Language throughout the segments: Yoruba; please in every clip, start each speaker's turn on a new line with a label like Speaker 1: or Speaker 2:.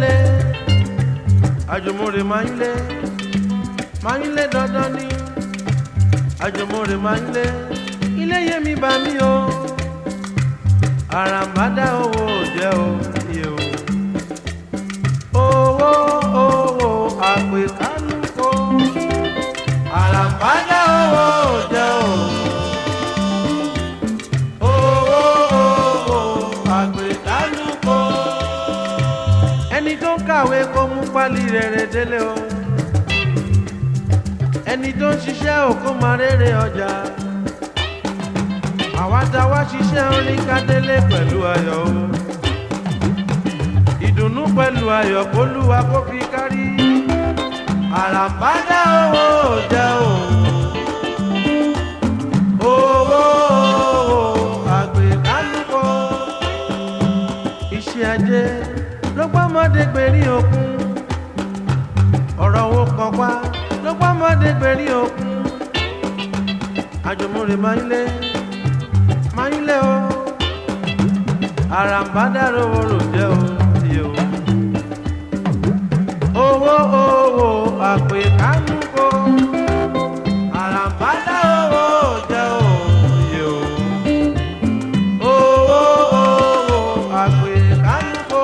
Speaker 1: lé àjùmọ̀rè máa ń lé dandan ni àjùmọ̀rè máa ń lé ilé yé mi bá mi o àràmàdà owó jẹ́ o iye o owó àpè kánú kó àràmàdà owó jẹ́ o owó àpè kánú kó ẹni tó ń kàwé kó mú pálí rere délé o ẹni tó ń ṣiṣẹ́ òkú máa rere ọjà àwa tá wá ṣiṣẹ́ oníkádélé pẹ̀lú ayọ̀ o ìdùnnú pẹ̀lú ayọ̀ k'Olúwa kó fi kárí àràmàdà owó jẹ́ o owó àgbékálùkọ iṣẹ́ ajé ló gbọ́mọdé gbèrí òkun ọ̀rọ̀ owó kan pa ló gbọ́mọdé gbèrí òkun àjùmọ̀rè máa ń lé o àràmàdà owó rò jẹ́ o iye o owó àpè kánú kó àràmàdà owó jẹ́ o iye o owó àpè kánú kó.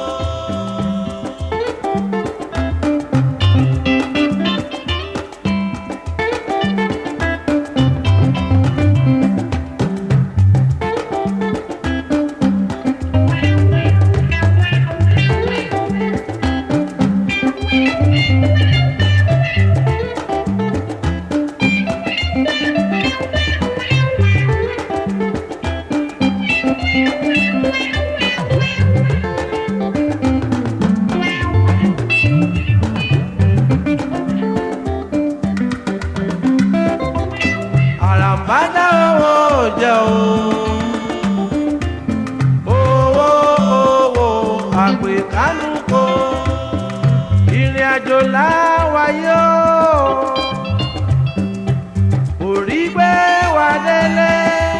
Speaker 1: Àràmàdà owó jẹ́ o owó àpè kánú kó ìrìn àjò láwáyé o orí gbé wa délé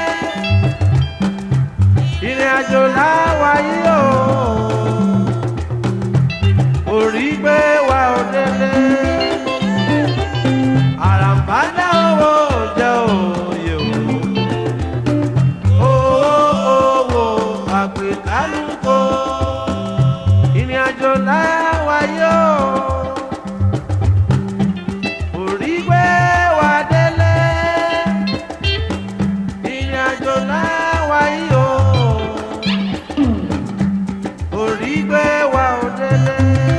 Speaker 1: ìrìn àjò láwáyé o orí gbé wa délé àràmàdà owó jẹ́ o. Àgbékálùkọ ìrìn àjò láwáyé orí gbé wa délé ìrìn àjò láwáyé orí gbé wa délé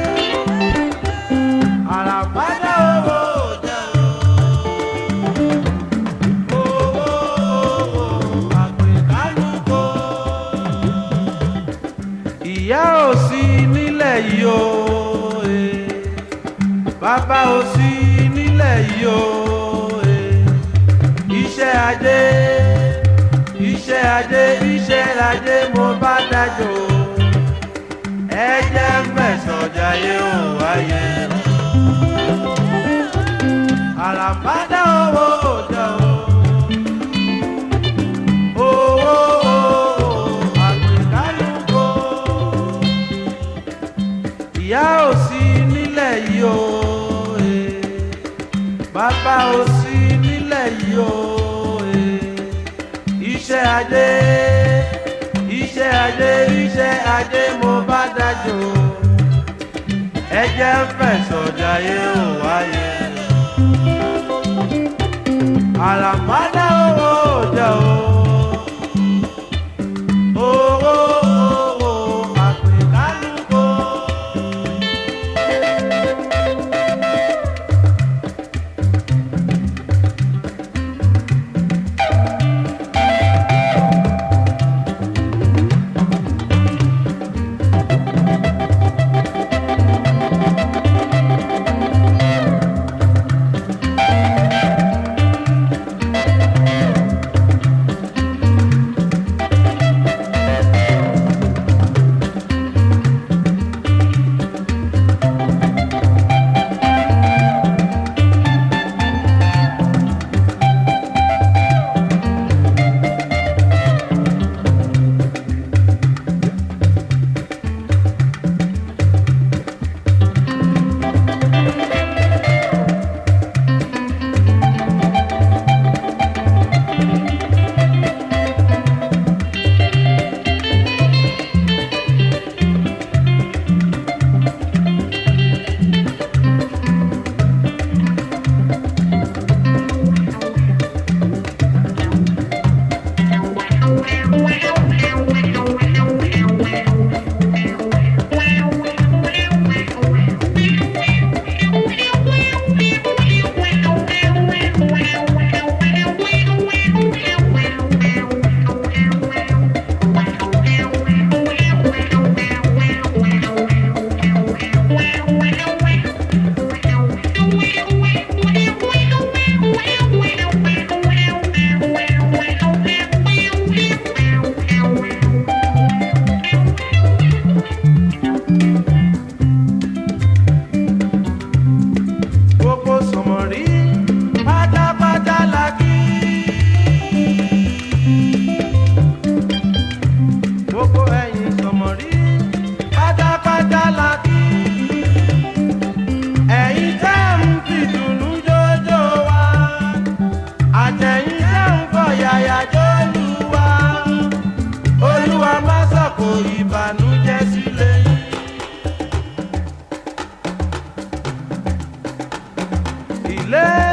Speaker 1: àràmàdà owó jẹ́ ìyá ò sí nílẹ̀ yìí o bàbá ò sí nílẹ̀ yìí o iṣẹ́ ajé mo bá dájọ́ ẹ jẹ́ mẹ́sàn-án jayé ò wáyé àràmàdà owó jẹ́ o. Ìyá ò sí nílẹ̀ yìí o bàbá ò sí nílẹ̀ yìí o iṣẹ́ ajé mo bá dájọ́ ẹ jẹ́ fẹ̀sọ̀ jayé ò wáyé àràmàdà owó jẹ́ o.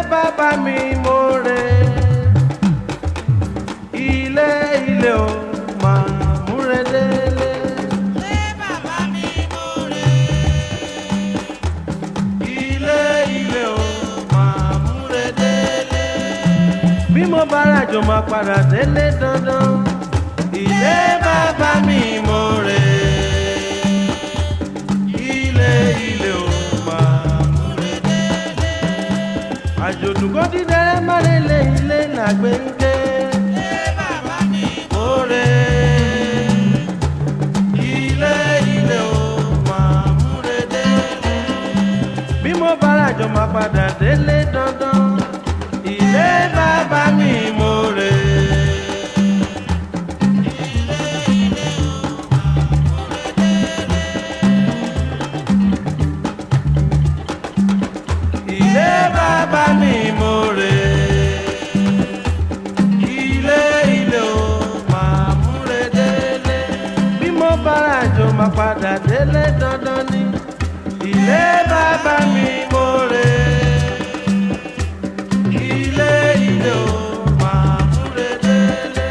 Speaker 1: bàbá mi mo rè ilé ilé o máa múre délé.
Speaker 2: Ilé bàbá mi mo rè.
Speaker 1: Ilé ilé o máa múre délé. Bí mo bá ràjò máa padà délé dandan. Ilé bàbá mi mo rè ilé ilé o máa múre délé. Àjòdùkọ́ dídẹ́rẹ́ má lè lé ilé làgbé ń ké.
Speaker 2: Ilé bàbá mi mo
Speaker 1: Mo rè ilé ilé o máa múre délé. Bí mo bá ràjò máa padà délé dandan. Ilé bàbá mi mo rè. Ilé bàbá mi mo rè ilé ilé o máa múre délé. Bí mo bá ràjò máa padà délé dandan ni. Ilé bàbá mi mo rè ilé ilé o máa múre délé.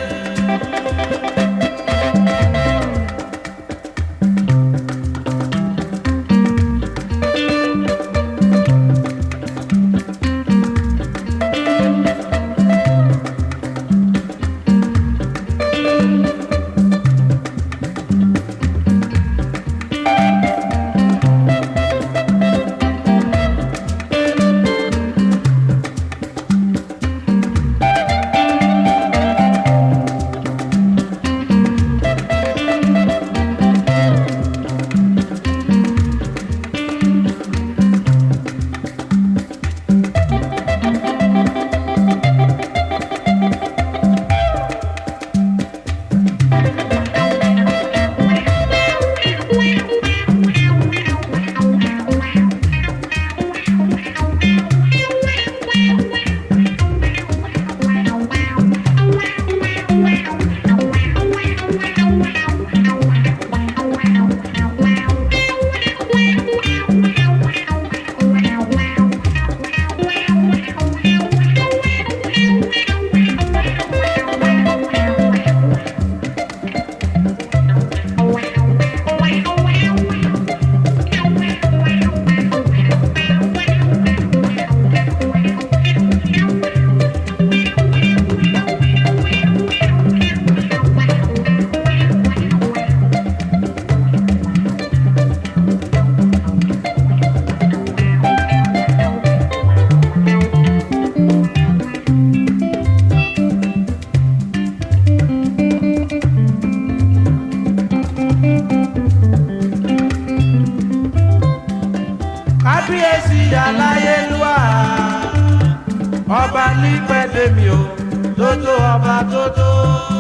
Speaker 1: Kábíyèsí aláyélúwà ọba nípẹ̀dẹ̀mí o tótó ọba tótó.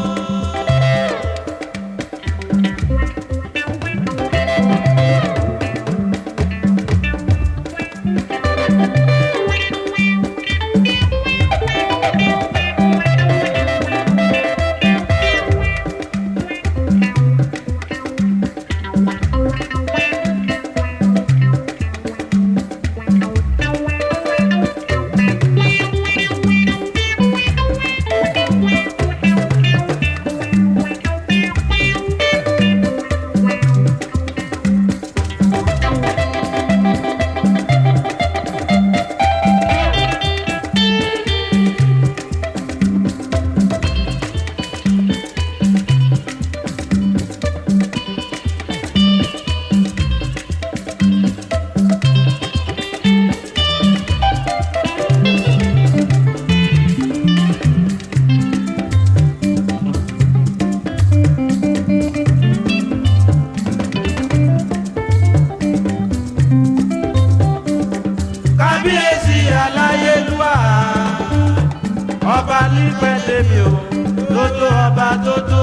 Speaker 1: Kábíyèsí aláyélúwà ọba nípẹ̀dẹ̀mí o tótó ọba tótó.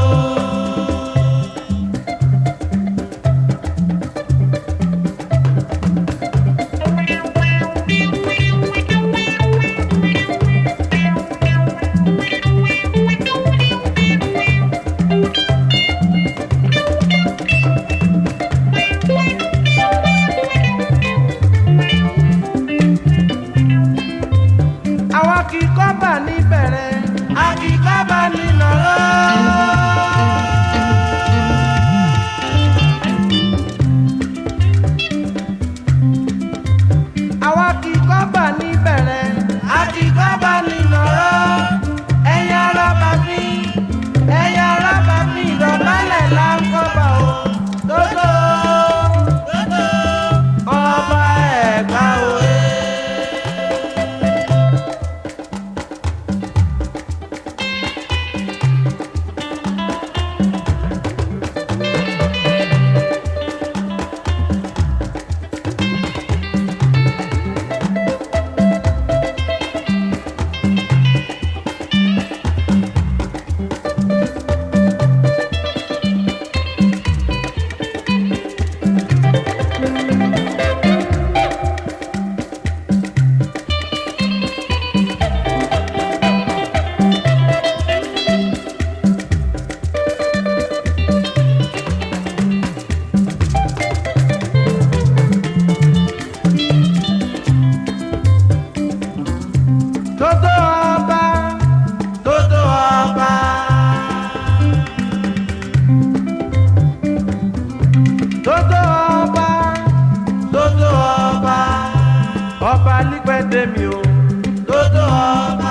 Speaker 1: ọba lípẹ́dé mi o tó tó ọba.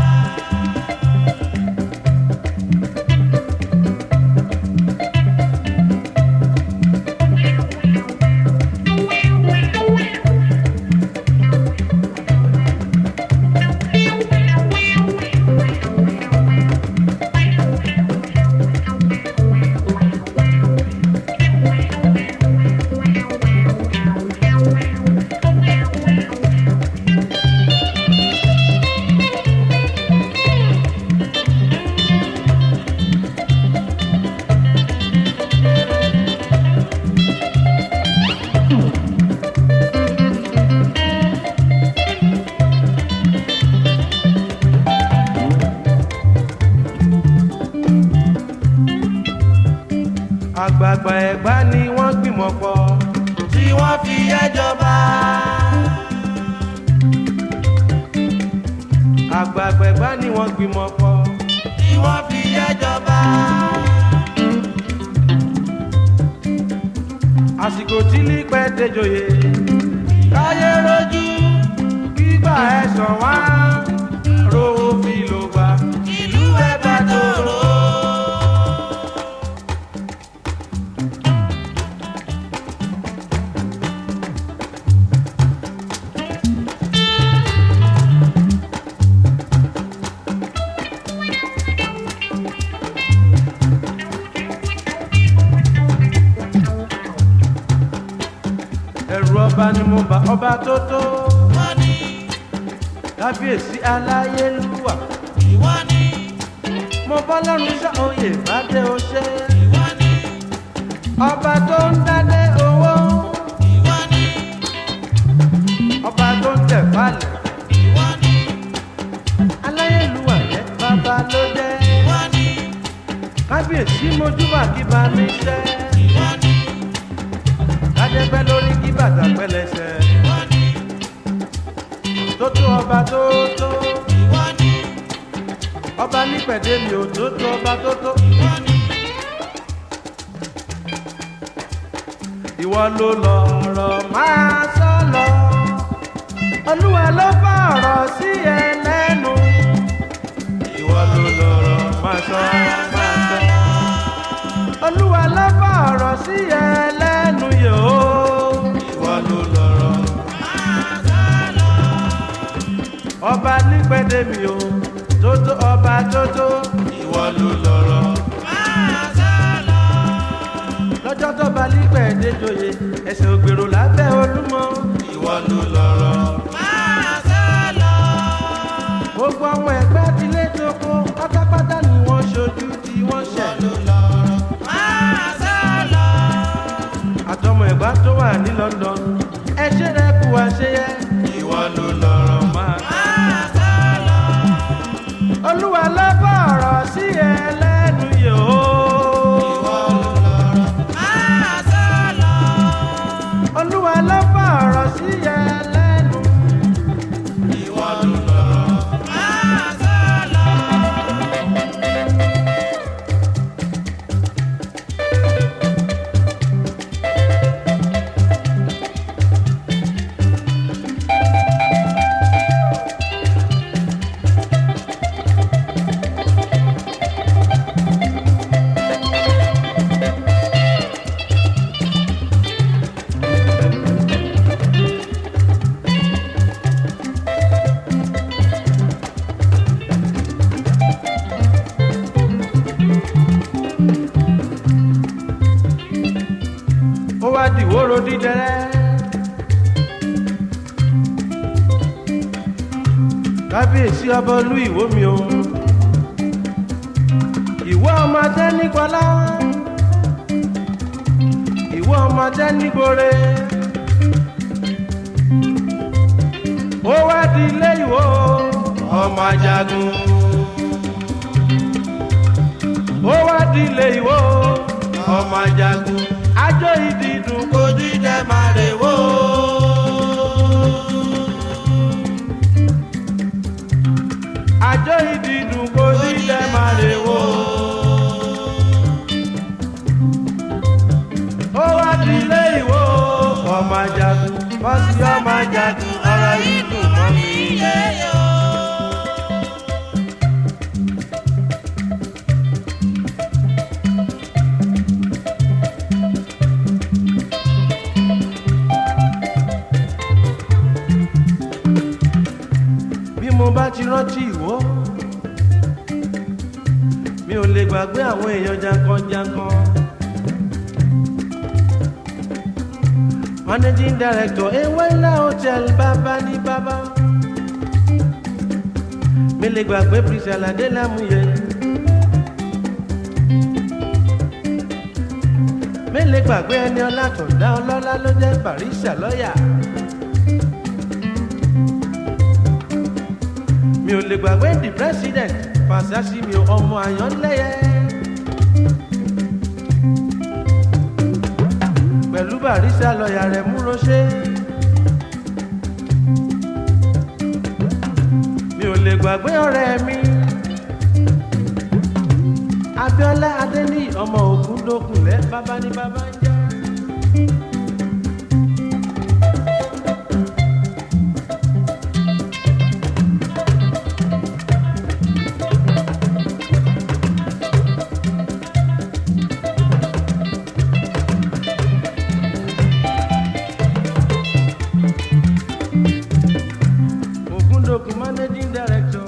Speaker 1: àgbààgbà Ẹ̀gbá ni wọ́n gbìmọ̀ pọ̀ tí wọ́n fi yẹ́ jọba. àgbààgbà Ẹ̀gbá ni wọ́n gbìmọ̀ pọ̀ tí wọ́n fi yẹ́ jọba. àsìkò tí Lípẹ́dé joyè káyé rojú gbígbà ẹ̀sán wá rówó fi lò gbà ìlú Ẹ̀gbá tòrò. ẹ̀rù ọba ni mo bá ọba tó tó.
Speaker 2: Wọ́n ní
Speaker 1: kábíyèsí aláyélúwà.
Speaker 2: ìwọ́n ní
Speaker 1: mo bọ́ lọ́rùn sọ oyè bàdé oṣé.
Speaker 2: ìwọ́n ní
Speaker 1: ọba tó ń dádé owó.
Speaker 2: ìwọ́n ní
Speaker 1: ọba tó ń tẹ̀ falẹ̀.
Speaker 2: ìwọ́n ní
Speaker 1: aláyélúwà jẹ́ bàbá ló jẹ́.
Speaker 2: ìwọ́n ní
Speaker 1: kábíyèsí mojúbà kí bá mi ṣẹ́.
Speaker 2: ìwọ́n ní
Speaker 1: kájẹ́pẹ́ lórí kí bàtà pẹ́lẹ́sẹ̀.
Speaker 2: ìwọ́n ní
Speaker 1: tó tó ọba tó tó.
Speaker 2: ìwọ́n ní
Speaker 1: ọba Lípẹ́dé mi ò tó tó ọba tó tó.
Speaker 2: ìwọ́n ní
Speaker 1: ìwọ ló lọ̀rọ̀ máa sọ lọ. Olúwa ló bá ọ̀rọ̀ sí ẹ lẹ́nu. ìwọ ló lọ̀rọ̀ máa sọ máa sọ. Olúwa ló bá ọ̀rọ̀ sí ẹ lẹ́nu yòó. ìwọ ló lọ̀rọ̀
Speaker 2: máa sá lọ.
Speaker 1: ọba Lípẹ́dé mi o tó tó ọba tó tó. ìwọ ló lọ̀rọ̀
Speaker 2: máa sá lọ.
Speaker 1: lọ́jọ́ tó bá Lípẹ́dé joyè ẹsẹ̀ ògbèrò lábẹ́ Olúmọ. ìwọ ló lọ̀rọ̀
Speaker 2: máa sá lọ.
Speaker 1: gbogbo ọmọ Ẹ̀gbá tilé tó kó pátápátá ni wọ́n ṣojú tí wọ́n ṣẹ̀.
Speaker 2: máa sá lọ.
Speaker 1: àtọmọ Ẹ̀gbá tó wà ní London ẹ ṣe rẹ kú àṣeyẹ. ìwọ ló lọ̀rọ̀ máa.
Speaker 2: máa sá lọ.
Speaker 1: Olúwa ló bá ọ̀rọ̀ sí ẹ lẹ́nu yòó.
Speaker 2: máa sá lọ.
Speaker 1: Olúwa ló bá ọ̀rọ̀ sí ẹ lẹ́nu. ìwọ ló lọ̀rọ̀.
Speaker 2: máa sá lọ.
Speaker 1: ó wá dìwóró dídẹrẹ́. kábíyèsí ọba Olú Ìwó mi o. ìwọ ọmọdé nígbọlá. ìwọ ọmọdé nígbore. ó wá di ilé Ìwó ọmọ Ajagun. ó wá di ilé Ìwó ọmọ Ajagun. àjọ ìdìdùn kojú jẹ máa rè wó. àjọ ìdìdùn kojú jẹ máa rè wó. ó wá di ilé Ìwó ọmọ Ajagun. bọ́sì ọmọ ajagun ọ̀rọ̀ yìí dùn mọ́ mi. Bí mo bá ti rántí Ìwó, mi ò lè gbàgbé àwọn èèyàn jankan-jankan. Managing Director Ewela Hotel bàbá ní bàbá. Mi lè gbàgbé Priscilla Adélámúyẹ. Mi lè gbàgbé ẹni Ọlátọ̀dá ọlọ́lá ló jẹ́ Barrister lọ́yà. Mi ò lè gbàgbé the president Fàṣásí mi ọmọ Àyànlẹ́yẹ. Pẹ̀lú Barrister lọ́yà rẹ̀ Múróṣẹ́. Mi ò lè gbàgbé ọ̀rẹ́ mi Abíọ́lá Adéníyì ọmọ Ògúndókùnlé bàbá ní bàbá ń jẹ́. Managing Director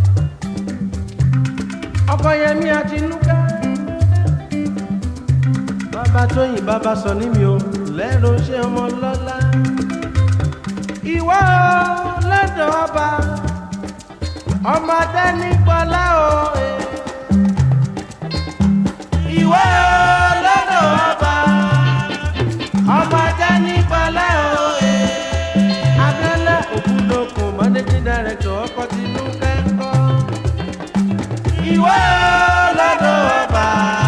Speaker 1: Ọkọyẹmí Àtinúkẹ́ bàbá Tóyìn bàbá sọ ní mi ò lẹ́rọ ṣe ọmọ lọ́lá. Ìwọ lọ́dọ̀ ọba ọmọdé nípọlá o. Ìwọ lọ́dọ̀ ọba ọmọdé nípọlá o. Abíọ́lá Ògúndókùn Managing Director ọkọ̀ Tinúkẹ́ ń kọ́. Ìwọ lọ́dọ̀ ọba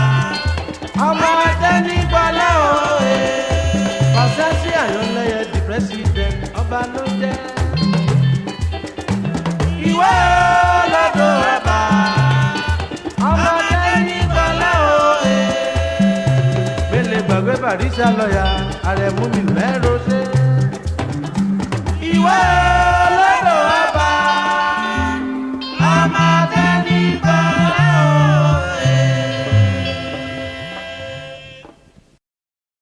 Speaker 1: ọmọdé nípọlá o. Fàṣásí Àyànlẹ́yẹ the president ọba ló jẹ́. Ìwọ lọ́dọ̀ ọba ọmọdé nípọlá o. Mélé gbàgbé Barrister lọ́yà Àrẹ̀mú mi lẹ́rọ ṣe. Ìwọ lọ́dọ̀ ọba ọmọdé nípọlá.